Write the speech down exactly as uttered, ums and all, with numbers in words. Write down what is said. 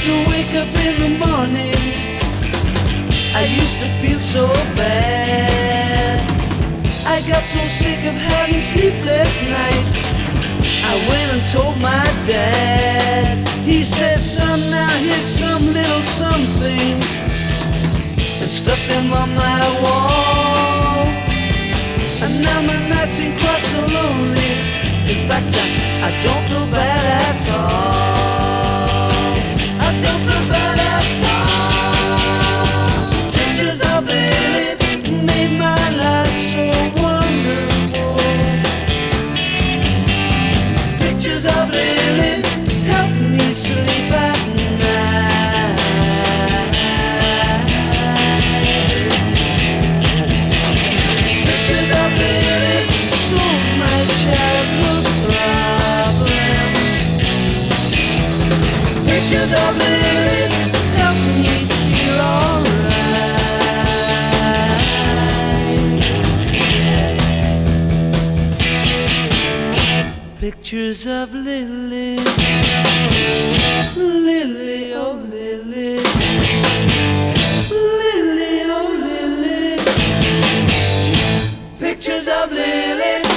used to wake up in the morning, I used to feel so bad. I got so sick of having sleepless nights, I went and told my dad. He said, son, now here's some little something, and stuck them on my wall. And now my nights ain't quite so lonely. In fact, I, I don't feel bad at all. I don't feel bad at all. Pictures of Lily made my life so wonderful. Pictures of Lily help me sleep at night. Pictures of Lily solve my childhood problems. Pictures of Lily help me feel alright. Pictures of Lily, Lily, oh Lily, Lily, oh Lily. Pictures of Lily.